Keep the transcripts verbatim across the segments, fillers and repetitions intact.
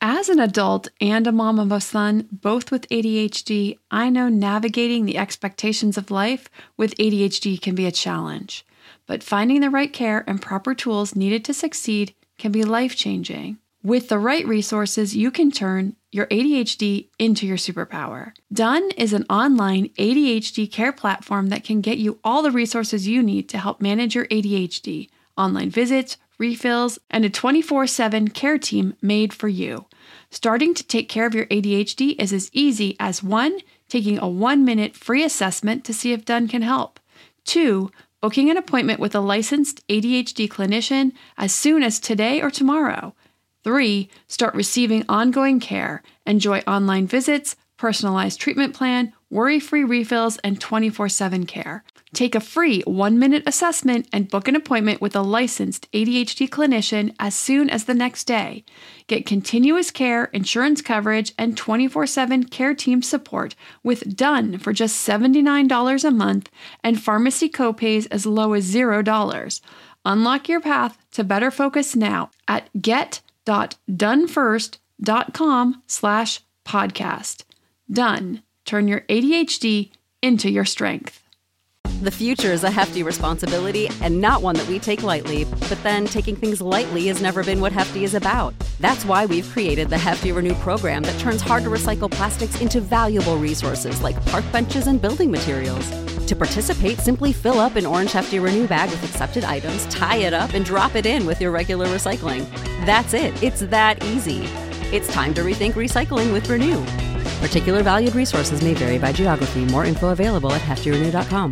As an adult and a mom of a son, both with A D H D, I know navigating the expectations of life with A D H D can be a challenge. But finding the right care and proper tools needed to succeed can be life-changing. With the right resources, you can turn your A D H D into your superpower. Done is an online A D H D care platform that can get you all the resources you need to help manage your A D H D, online visits, refills, and a twenty-four seven care team made for you. Starting to take care of your A D H D is as easy as one, taking a one-minute free assessment to see if Done can help. Two, booking an appointment with a licensed A D H D clinician as soon as today or tomorrow. Three, start receiving ongoing care. Enjoy online visits, personalized treatment plan, worry-free refills, and twenty-four seven care. Take a free one-minute assessment and book an appointment with a licensed A D H D clinician as soon as the next day. Get continuous care, insurance coverage, and twenty-four seven care team support with Done for just seventy-nine dollars a month and pharmacy copays as low as zero dollars. Unlock your path to better focus now at get.donefirst.com slash podcast. Done. Turn your A D H D into your strength. The future is a hefty responsibility and not one that we take lightly, but then taking things lightly has never been what Hefty is about. That's why we've created the Hefty Renew program that turns hard-to-recycle plastics into valuable resources like park benches and building materials. To participate, simply fill up an orange Hefty Renew bag with accepted items, tie it up, and drop it in with your regular recycling. That's it. It's that easy. It's time to rethink recycling with Renew. Particular valued resources may vary by geography. More info available at hefty renew dot com.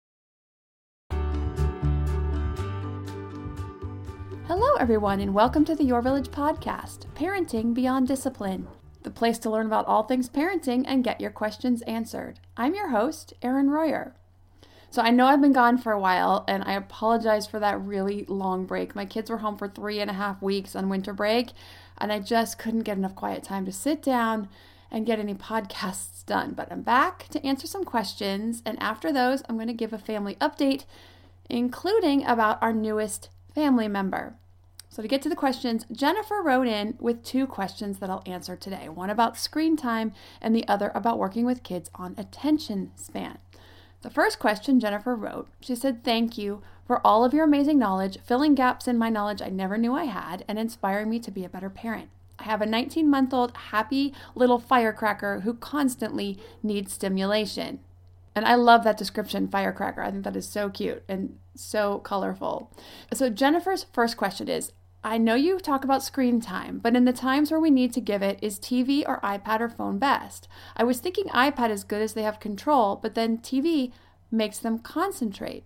Hello, everyone, and welcome to the Your Village podcast, Parenting Beyond Discipline, the place to learn about all things parenting and get your questions answered. I'm your host, Erin Royer. So I know I've been gone for a while, and I apologize for that really long break. My kids were home for three and a half weeks on winter break, and I just couldn't get enough quiet time to sit down and get any podcasts done. But I'm back to answer some questions, and after those, I'm going to give a family update, including about our newest family member. So to get to the questions, Jennifer wrote in with two questions that I'll answer today. One about screen time and the other about working with kids on attention span. The first question Jennifer wrote, she said, "Thank you for all of your amazing knowledge, filling gaps in my knowledge I never knew I had, and inspiring me to be a better parent. I have a nineteen-month-old happy little firecracker who constantly needs stimulation." And I love that description, firecracker. I think that is so cute and so colorful. So Jennifer's first question is, I know you talk about screen time, but in the times where we need to give it, is T V or iPad or phone best? I was thinking iPad is good as they have control, but then T V makes them concentrate.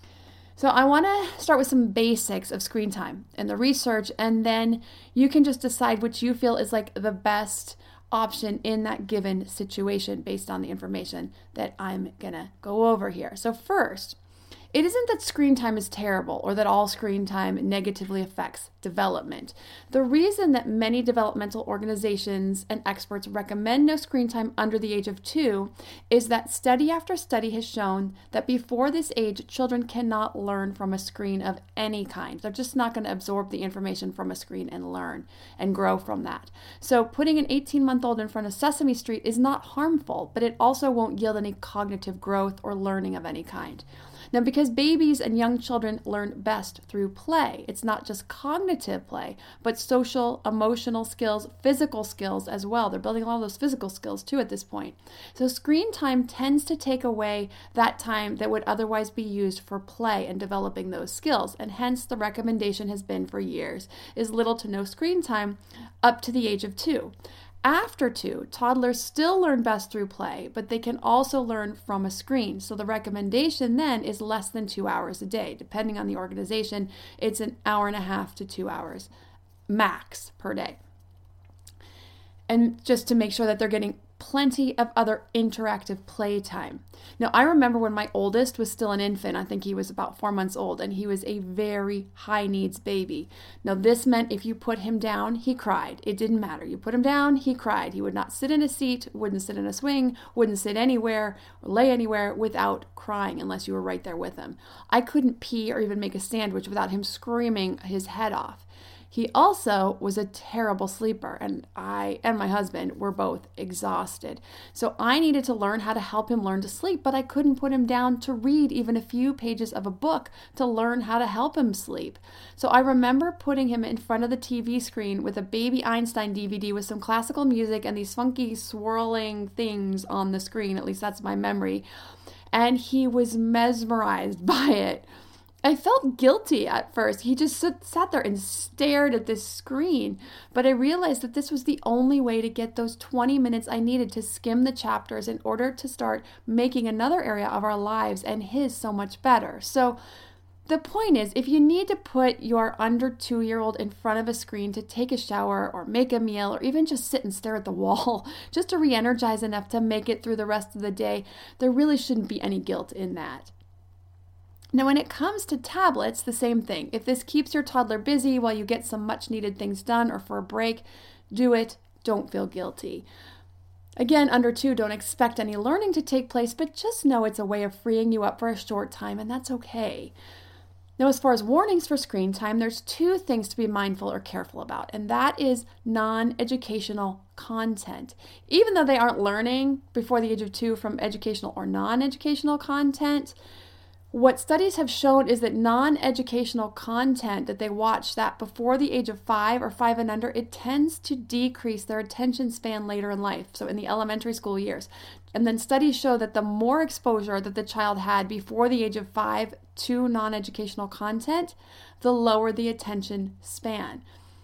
So I want to start with some basics of screen time and the research, and then you can just decide which you feel is like the best option in that given situation based on the information that I'm going to go over here. So first, it isn't that screen time is terrible or that all screen time negatively affects development. The reason that many developmental organizations and experts recommend no screen time under the age of two is that study after study has shown that before this age, children cannot learn from a screen of any kind. They're just not going to absorb the information from a screen and learn and grow from that. So putting an eighteen-month-old in front of Sesame Street is not harmful, but it also won't yield any cognitive growth or learning of any kind. Now, because babies and young children learn best through play, it's not just cognitive play, but social, emotional skills, physical skills as well. They're building a lot of those physical skills too at this point. So screen time tends to take away that time that would otherwise be used for play and developing those skills. And hence the recommendation has been for years is little to no screen time up to the age of two. After two, toddlers still learn best through play, but they can also learn from a screen. So the recommendation then is less than two hours a day. Depending on the organization, it's an hour and a half to two hours max per day. And just to make sure that they're getting plenty of other interactive play time. Now, I remember when my oldest was still an infant, I think he was about four months old, and he was a very high needs baby. Now, this meant if you put him down, he cried. It didn't matter. You put him down, he cried. He would not sit in a seat, wouldn't sit in a swing, wouldn't sit anywhere or lay anywhere without crying unless you were right there with him. I couldn't pee or even make a sandwich without him screaming his head off. He also was a terrible sleeper, and I and my husband were both exhausted. So I needed to learn how to help him learn to sleep, but I couldn't put him down to read even a few pages of a book to learn how to help him sleep. So I remember putting him in front of the T V screen with a Baby Einstein D V D with some classical music and these funky swirling things on the screen. At least that's my memory. And he was mesmerized by it. I felt guilty at first. He just sat there and stared at this screen. But I realized that this was the only way to get those twenty minutes I needed to skim the chapters in order to start making another area of our lives and his so much better. So the point is, if you need to put your under two-year-old in front of a screen to take a shower or make a meal or even just sit and stare at the wall just to re-energize enough to make it through the rest of the day, there really shouldn't be any guilt in that. Now, when it comes to tablets, the same thing. If this keeps your toddler busy while you get some much needed things done or for a break, do it. Don't feel guilty. Again, under two, don't expect any learning to take place, but just know it's a way of freeing you up for a short time, and that's okay. Now, as far as warnings for screen time, there's two things to be mindful or careful about, and that is non-educational content. Even though they aren't learning before the age of two from educational or non-educational content, what studies have shown is that non-educational content that they watch that before the age of five or five and under, it tends to decrease their attention span later in life, so in the elementary school years. And then studies show that the more exposure that the child had before the age of five to non-educational content, the lower the attention span.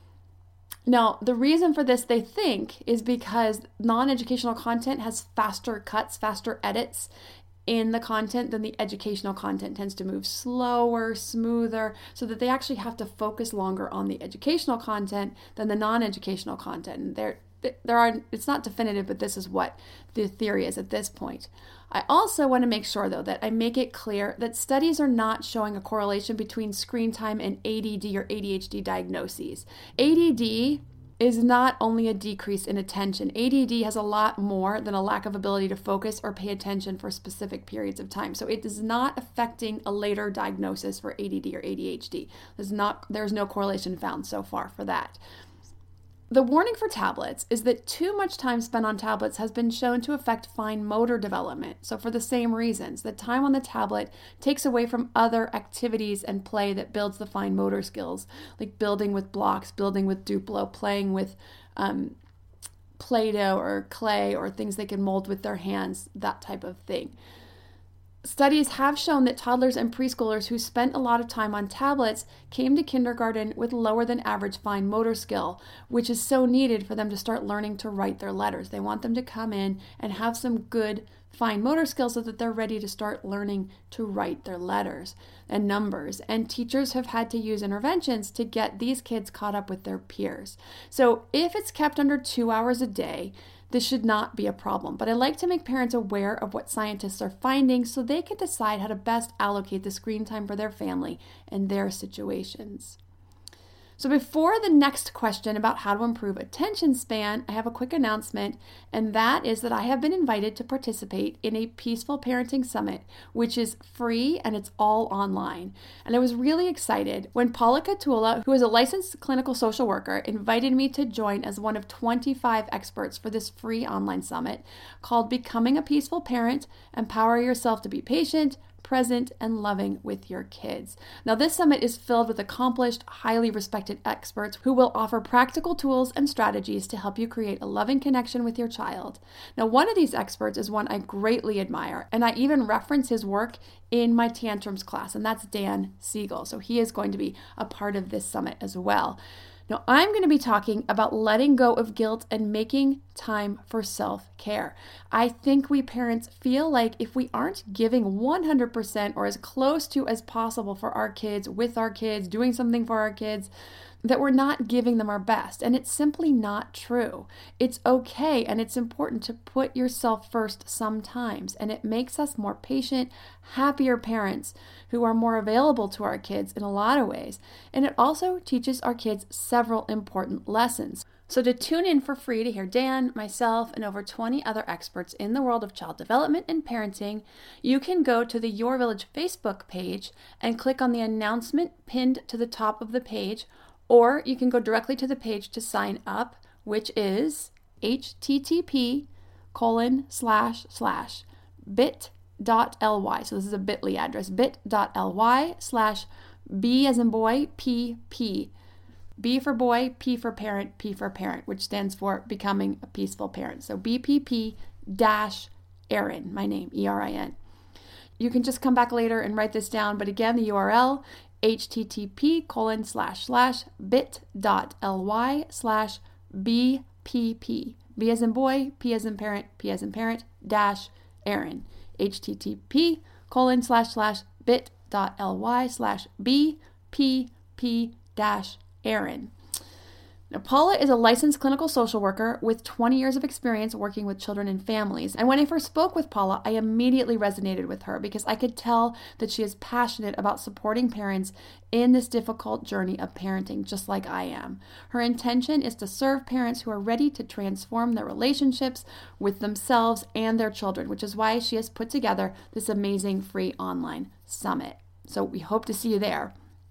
Now, the reason for this, they think, is because non-educational content has faster cuts, faster edits in the content than the educational content tends to move slower, smoother, so that they actually have to focus longer on the educational content than the non-educational content. And there, there are, it's not definitive, but this is what the theory is at this point. I also want to make sure, though, that I make it clear that studies are not showing a correlation between screen time and A D D or A D H D diagnoses. A D D is not only a decrease in attention. A D D has a lot more than a lack of ability to focus or pay attention for specific periods of time. So it is not affecting a later diagnosis for A D D or A D H D. There's not, there's no correlation found so far for that. The warning for tablets is that too much time spent on tablets has been shown to affect fine motor development. So for the same reasons, the time on the tablet takes away from other activities and play that builds the fine motor skills, like building with blocks, building with Duplo, playing with um, Play-Doh or clay or things they can mold with their hands, that type of thing. Studies have shown that toddlers and preschoolers who spent a lot of time on tablets came to kindergarten with lower than average fine motor skill, which is so needed for them to start learning to write their letters. They want them to come in and have some good fine motor skills so that they're ready to start learning to write their letters and numbers. And teachers have had to use interventions to get these kids caught up with their peers. So if it's kept under two hours a day, this should not be a problem, but I like to make parents aware of what scientists are finding so they can decide how to best allocate the screen time for their family and their situations. So before the next question about how to improve attention span, I have a quick announcement, and that is that I have been invited to participate in a Peaceful Parenting Summit, which is free and it's all online. And I was really excited when Paula Catula, who is a licensed clinical social worker, invited me to join as one of twenty-five experts for this free online summit called Becoming a Peaceful Parent, Empower Yourself to be Patient, Present, and loving with your kids. Now, this summit is filled with accomplished, highly respected experts who will offer practical tools and strategies to help you create a loving connection with your child. Now, one of these experts is one I greatly admire, and I even reference his work in my tantrums class, and that's Dan Siegel. So he is going to be a part of this summit as well. Now, I'm going to be talking about letting go of guilt and making time for self-care. I think we parents feel like if we aren't giving one hundred percent or as close to as possible for our kids, with our kids, doing something for our kids, that we're not giving them our best. And it's simply not true. It's okay, and it's important to put yourself first sometimes. And it makes us more patient, happier parents who are more available to our kids in a lot of ways. And it also teaches our kids several important lessons. So to tune in for free to hear Dan, myself, and over twenty other experts in the world of child development and parenting, you can go to the Your Village Facebook page and click on the announcement pinned to the top of the page, Or you can go directly to the page to sign up, which is http colon slash slash bit.ly. So this is a bit.ly address, bit.ly slash B as in boy, P, P. B for boy, P for parent, P for parent, which stands for Becoming a Peaceful Parent. So B P P dash Erin, my name, E R I N. You can just come back later and write this down. But again, the U R L, http colon slash slash bit.ly slash BPP. B as in boy, P as in parent, P as in parent, dash Erin. http colon slash slash bit.ly slash BPP dash Erin. Now, Paula is a licensed clinical social worker with twenty years of experience working with children and families. And when I first spoke with Paula, I immediately resonated with her because I could tell that she is passionate about supporting parents in this difficult journey of parenting, just like I am. Her intention is to serve parents who are ready to transform their relationships with themselves and their children, which is why she has put together this amazing free online summit. So we hope to see you there.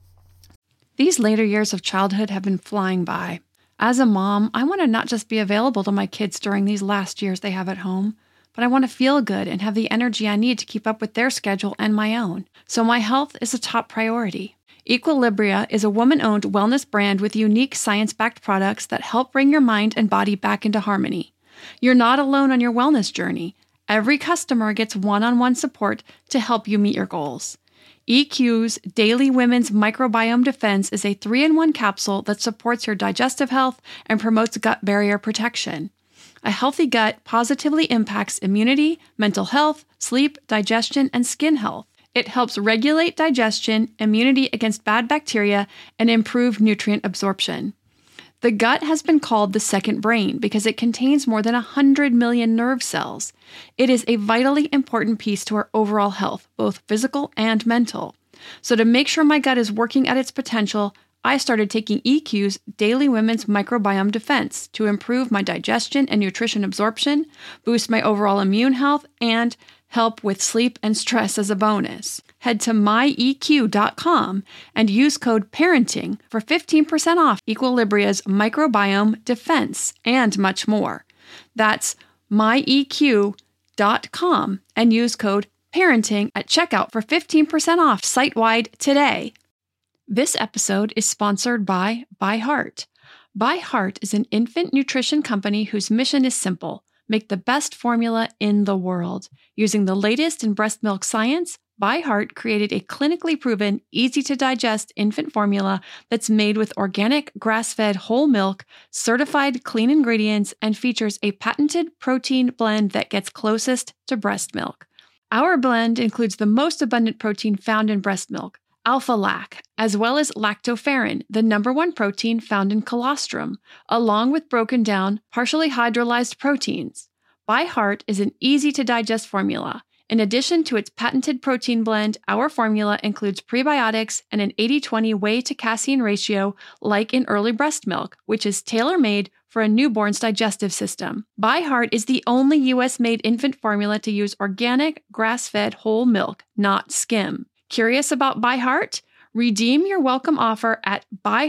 These later years of childhood have been flying by. As a mom, I want to not just be available to my kids during these last years they have at home, but I want to feel good and have the energy I need to keep up with their schedule and my own. So my health is a top priority. Equilibria is a woman-owned wellness brand with unique science-backed products that help bring your mind and body back into harmony. You're not alone on your wellness journey. Every customer gets one-on-one support to help you meet your goals. E Q's Daily Women's Microbiome Defense is a three in one capsule that supports your digestive health and promotes gut barrier protection. A healthy gut positively impacts immunity, mental health, sleep, digestion, and skin health. It helps regulate digestion, immunity against bad bacteria, and improve nutrient absorption. The gut has been called the second brain because it contains more than one hundred million nerve cells. It is a vitally important piece to our overall health, both physical and mental. So to make sure my gut is working at its potential, I started taking E Q's Daily Women's Microbiome Defense to improve my digestion and nutrition absorption, boost my overall immune health, and help with sleep and stress as a bonus. Head to my E Q dot com and use code PARENTING for fifteen percent off Equilibria's Microbiome Defense and much more. That's my E Q dot com and use code PARENTING at checkout for fifteen percent off site-wide today. This episode is sponsored by ByHeart. ByHeart is an infant nutrition company whose mission is simple: make the best formula in the world. Using the latest in breast milk science, ByHeart created a clinically proven, easy-to-digest infant formula that's made with organic, grass-fed whole milk, certified clean ingredients, and features a patented protein blend that gets closest to breast milk. Our blend includes the most abundant protein found in breast milk, alpha-lac, as well as lactoferrin, the number one protein found in colostrum, along with broken down, partially hydrolyzed proteins. ByHeart is an easy-to-digest formula. In addition to its patented protein blend, our formula includes prebiotics and an eighty twenty whey to casein ratio like in early breast milk, which is tailor-made for a newborn's digestive system. ByHeart is the only U S-made infant formula to use organic, grass-fed whole milk, not skim. Curious about ByHeart? Redeem your welcome offer at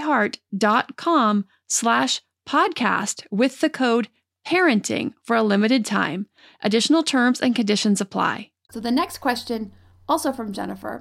byheart.com slash podcast with the code PARENTING for a limited time. Additional terms and conditions apply. So the next question, also from Jennifer,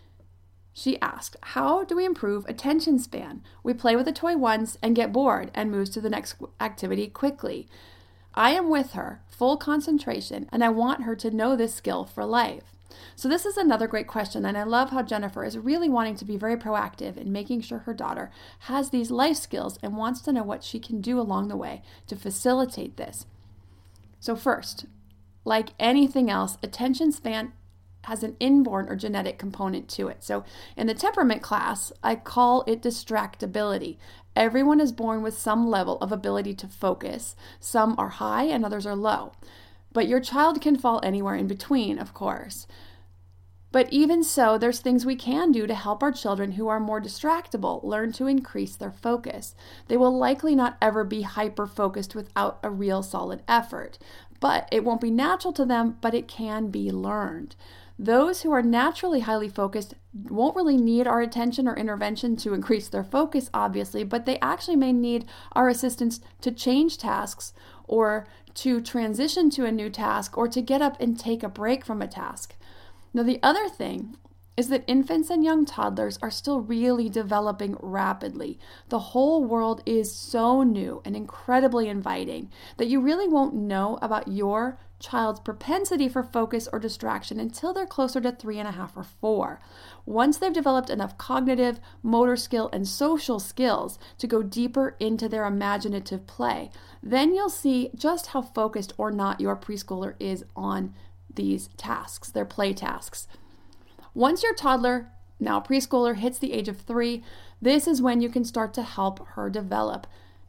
she asked, how do we improve attention span? We play with a toy once and get bored and moves to the next activity quickly. I am with her, full concentration, and I want her to know this skill for life. So this is another great question, and I love how Jennifer is really wanting to be very proactive in making sure her daughter has these life skills and wants to know what she can do along the way to facilitate this. So first, like anything else, attention span has an inborn or genetic component to it. So in the temperament class, I call it distractibility. Everyone is born with some level of ability to focus. Some are high and others are low. But your child can fall anywhere in between, of course. But even so, there's things we can do to help our children who are more distractible learn to increase their focus. They will likely not ever be hyper-focused without a real solid effort. But it won't be natural to them, but it can be learned. Those who are naturally highly focused won't really need our attention or intervention to increase their focus, obviously, but they actually may need our assistance to change tasks or to transition to a new task or to get up and take a break from a task. Now, the other thing is that infants and young toddlers are still really developing rapidly. The whole world is so new and incredibly inviting that you really won't know about your child's propensity for focus or distraction until they're closer to three and a half or four. Once they've developed enough cognitive, motor skill, and social skills to go deeper into their imaginative play, then you'll see just how focused or not your preschooler is on these tasks, their play tasks. Once your toddler, now preschooler, hits the age of three, this is when you can start to help her develop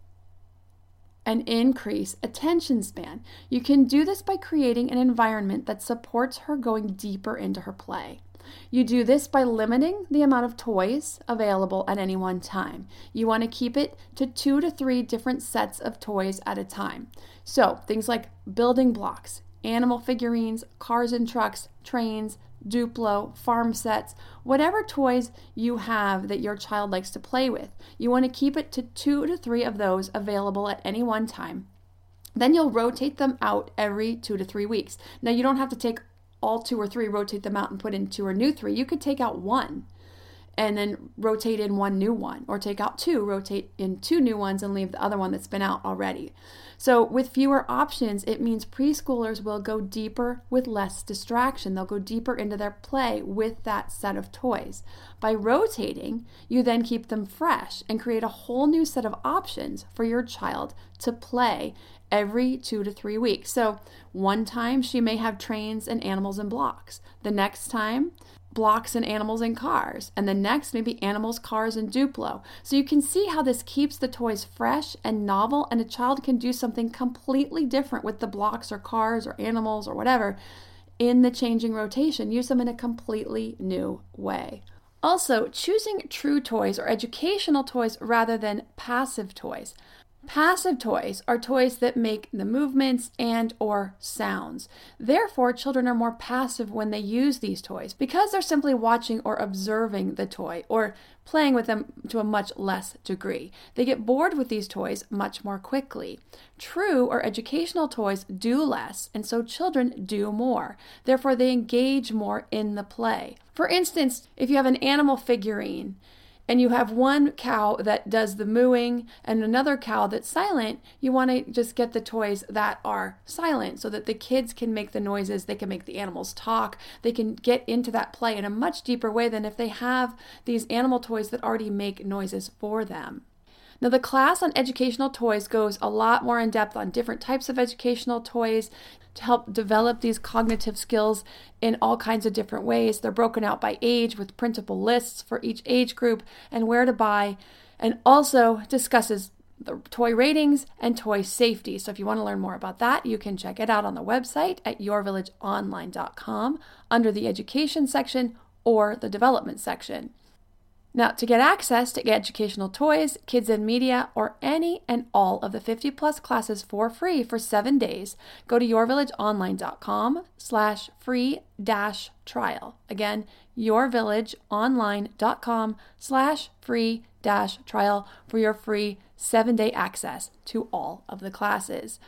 an increased attention span. You can do this by creating an environment that supports her going deeper into her play. You do this by limiting the amount of toys available at any one time. You want to keep it to two to three different sets of toys at a time. So things like building blocks, animal figurines, cars and trucks, trains, Duplo, farm sets, whatever toys you have that your child likes to play with. You want to keep it to two to three of those available at any one time. Then you'll rotate them out every two to three weeks. Now, you don't have to take all two or three, rotate them out and put in two or new three. You could take out one and then rotate in one new one, or take out two, rotate in two new ones and leave the other one that's been out already. So with fewer options, it means preschoolers will go deeper with less distraction. They'll go deeper into their play with that set of toys. By rotating, you then keep them fresh and create a whole new set of options for your child to play every two to three weeks. So one time she may have trains and animals and blocks. The next time, blocks and animals and cars, and the next maybe animals, cars, and Duplo. So you can see how this keeps the toys fresh and novel, and a child can do something completely different with the blocks or cars or animals or whatever in the changing rotation. Use them in a completely new way. Also, choosing true toys or educational toys rather than passive toys. Passive toys are toys that make the movements and or sounds. Therefore, children are more passive when they use these toys because they're simply watching or observing the toy or playing with them to a much less degree. They get bored with these toys much more quickly. True or educational toys do less, and so children do more. Therefore, they engage more in the play. For instance, if you have an animal figurine, and you have one cow that does the mooing and another cow that's silent, you want to just get the toys that are silent so that the kids can make the noises, they can make the animals talk, they can get into that play in a much deeper way than if they have these animal toys that already make noises for them. Now, the class on educational toys goes a lot more in depth on different types of educational toys to help develop these cognitive skills in all kinds of different ways. They're broken out by age with printable lists for each age group and where to buy, and also discusses the toy ratings and toy safety. So if you want to learn more about that, you can check it out on the website at your village online dot com under the education section or the development section. Now, to get access to educational toys, kids and media, or any and all of the fifty plus classes for free for seven days, go to your village online dot com slash free dash trial. Again, your village online dot com slash free dash trial for your free seven-day access to all of the classes.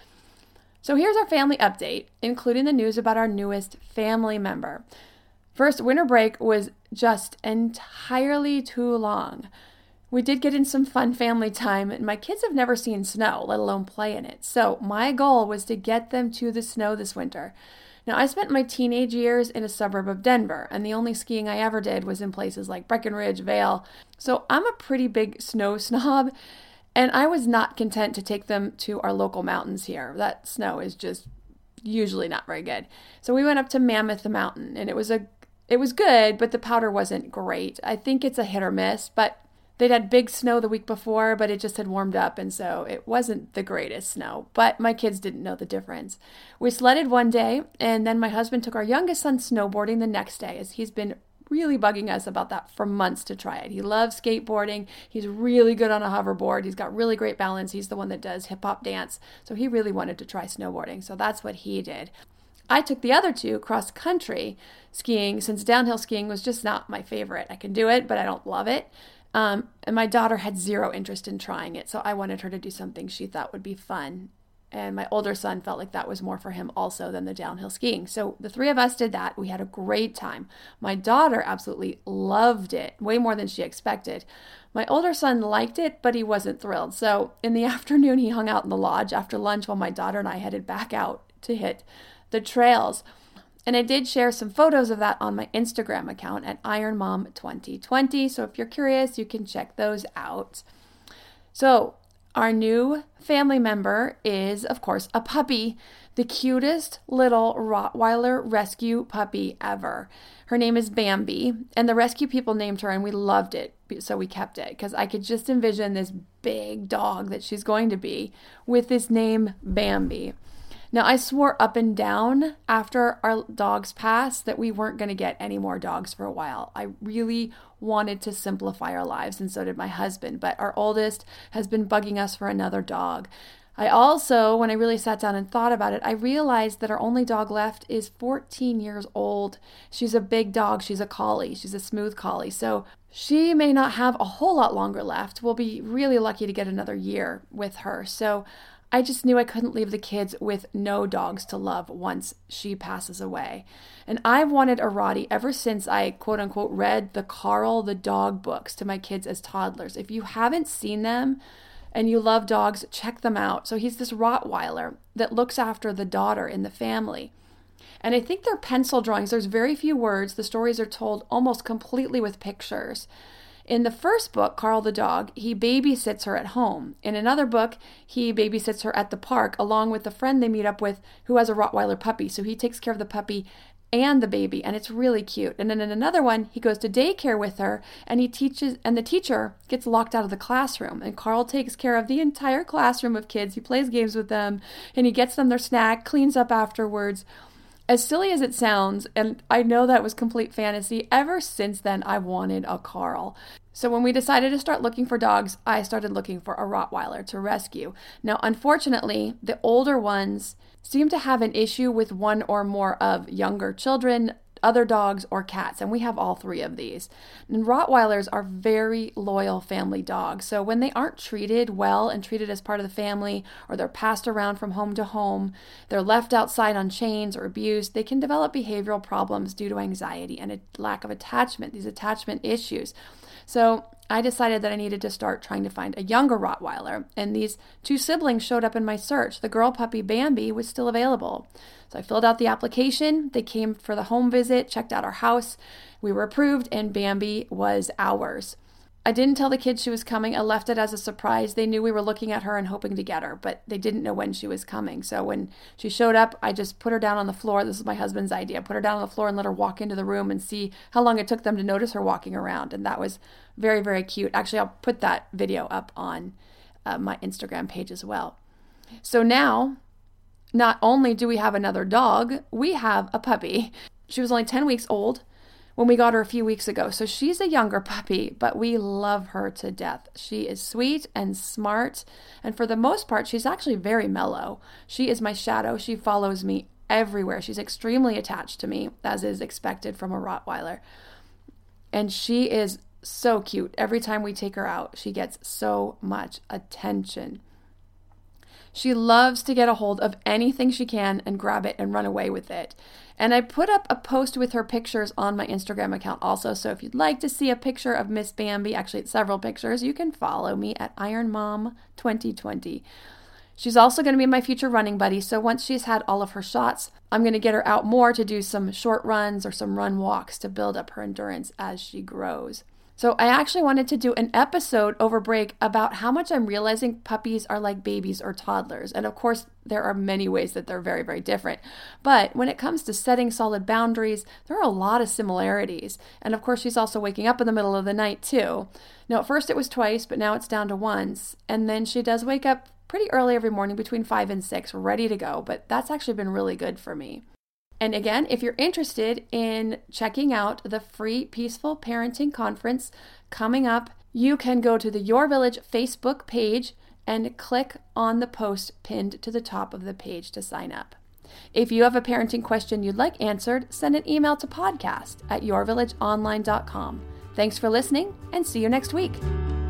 So here's our family update, including the news about our newest family member. First, winter break was just entirely too long. We did get in some fun family time, and my kids have never seen snow, let alone play in it. So my goal was to get them to the snow this winter. Now, I spent my teenage years in a suburb of Denver, and the only skiing I ever did was in places like Breckenridge, Vail. So I'm a pretty big snow snob, and I was not content to take them to our local mountains here. That snow is just usually not very good. So we went up to Mammoth Mountain, and it was a It was good, but the powder wasn't great. I think it's a hit or miss, but they'd had big snow the week before, but it just had warmed up, and so it wasn't the greatest snow. But my kids didn't know the difference. We sledded one day, and then my husband took our youngest son snowboarding the next day, as he's been really bugging us about that for months to try it. He loves skateboarding. He's really good on a hoverboard. He's got really great balance. He's the one that does hip-hop dance, so he really wanted to try snowboarding, so that's what he did. I took the other two cross country skiing since downhill skiing was just not my favorite. I can do it, but I don't love it. Um, and my daughter had zero interest in trying it, so I wanted her to do something she thought would be fun. And my older son felt like that was more for him also than the downhill skiing. So the three of us did that. We had a great time. My daughter absolutely loved it, way more than she expected. My older son liked it, but he wasn't thrilled. So in the afternoon, he hung out in the lodge after lunch while my daughter and I headed back out to hit the trails. And I did share some photos of that on my Instagram account at Iron Mom twenty twenty. So if you're curious, you can check those out. So our new family member is, of course, a puppy, the cutest little Rottweiler rescue puppy ever. Her name is Bambi, and the rescue people named her, and we loved it, so we kept it, because I could just envision this big dog that she's going to be with this name Bambi. Now, I swore up and down after our dogs passed that we weren't going to get any more dogs for a while. I really wanted to simplify our lives, and so did my husband. But our oldest has been bugging us for another dog. I also, when I really sat down and thought about it, I realized that our only dog left is fourteen years old. She's a big dog. She's a collie. She's a smooth collie. So she may not have a whole lot longer left. We'll be really lucky to get another year with her. So I just knew I couldn't leave the kids with no dogs to love once she passes away. And I've wanted a Rottie ever since I, quote unquote, read the Carl the Dog books to my kids as toddlers. If you haven't seen them and you love dogs, check them out. So he's this Rottweiler that looks after the daughter in the family. And I think they're pencil drawings. There's very few words. The stories are told almost completely with pictures. In the first book, Carl the Dog, he babysits her at home. In another book, he babysits her at the park along with the friend they meet up with who has a Rottweiler puppy. So he takes care of the puppy and the baby, and it's really cute. And then in another one, he goes to daycare with her, and he teaches, and the teacher gets locked out of the classroom. And Carl takes care of the entire classroom of kids. He plays games with them, and he gets them their snack, cleans up afterwards. As silly as it sounds, and I know that was complete fantasy, ever since then I've wanted a Carl. So when we decided to start looking for dogs, I started looking for a Rottweiler to rescue. Now, unfortunately, the older ones seem to have an issue with one or more of younger children, other dogs, or cats, and we have all three of these. And Rottweilers are very loyal family dogs, so when they aren't treated well and treated as part of the family, or they're passed around from home to home, they're left outside on chains or abused, they can develop behavioral problems due to anxiety and a lack of attachment, these attachment issues. So I decided that I needed to start trying to find a younger Rottweiler, and these two siblings showed up in my search. The girl puppy Bambi was still available. So I filled out the application. They came for the home visit, checked out our house. We were approved, and Bambi was ours. I didn't tell the kids she was coming. I left it as a surprise. They knew we were looking at her and hoping to get her, but they didn't know when she was coming. So when she showed up, I just put her down on the floor. This is my husband's idea. Put her down on the floor and let her walk into the room and see how long it took them to notice her walking around. And that was very, very cute. Actually, I'll put that video up on uh, my Instagram page as well. So now, not only do we have another dog, we have a puppy. She was only ten weeks old when we got her a few weeks ago. So she's a younger puppy, but we love her to death. She is sweet and smart, and for the most part, she's actually very mellow. She is my shadow. She follows me everywhere. She's extremely attached to me, as is expected from a Rottweiler. And she is so cute. Every time we take her out, she gets so much attention. She loves to get a hold of anything she can and grab it and run away with it. And I put up a post with her pictures on my Instagram account also. So if you'd like to see a picture of Miss Bambi, actually it's several pictures, you can follow me at Iron Mom twenty twenty. She's also going to be my future running buddy. So once she's had all of her shots, I'm going to get her out more to do some short runs or some run walks to build up her endurance as she grows. So I actually wanted to do an episode over break about how much I'm realizing puppies are like babies or toddlers. And of course, there are many ways that they're very, very different. But when it comes to setting solid boundaries, there are a lot of similarities. And of course, she's also waking up in the middle of the night too. Now, at first it was twice, but now it's down to once. And then she does wake up pretty early every morning between five and six, ready to go. But that's actually been really good for me. And again, if you're interested in checking out the free Peaceful Parenting Conference coming up, you can go to the Your Village Facebook page and click on the post pinned to the top of the page to sign up. If you have a parenting question you'd like answered, send an email to podcast at your village online dot com. Thanks for listening, and see you next week.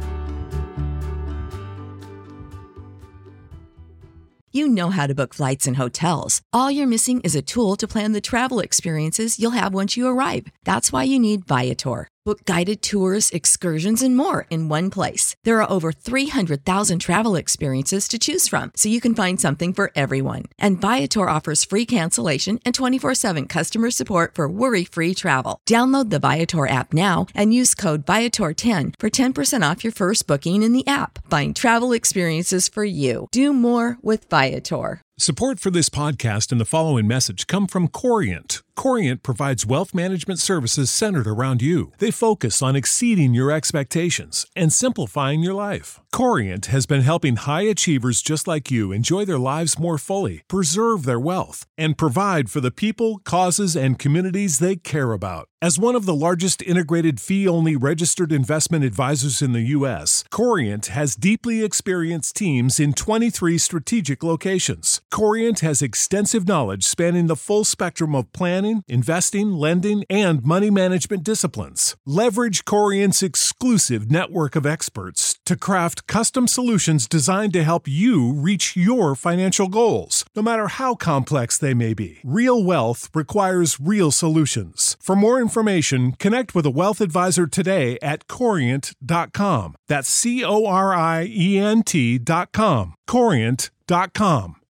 You know how to book flights and hotels. All you're missing is a tool to plan the travel experiences you'll have once you arrive. That's why you need Viator. Book guided tours, excursions, and more in one place. There are over three hundred thousand travel experiences to choose from, so you can find something for everyone. And Viator offers free cancellation and twenty-four seven customer support for worry-free travel. Download the Viator app now and use code Viator ten for ten percent off your first booking in the app. Find travel experiences for you. Do more with Viator. Support for this podcast and the following message come from Corient. Corient provides wealth management services centered around you. They focus on exceeding your expectations and simplifying your life. Corient has been helping high achievers just like you enjoy their lives more fully, preserve their wealth, and provide for the people, causes, and communities they care about. As one of the largest integrated fee-only registered investment advisors in the U S, Corient has deeply experienced teams in twenty-three strategic locations. Corient has extensive knowledge spanning the full spectrum of planning, investing, lending, and money management disciplines. Leverage Corient's exclusive network of experts to craft custom solutions designed to help you reach your financial goals, no matter how complex they may be. Real wealth requires real solutions. For more information, connect with a wealth advisor today at corient dot com. That's C O R I E N T dot com. corient dot com.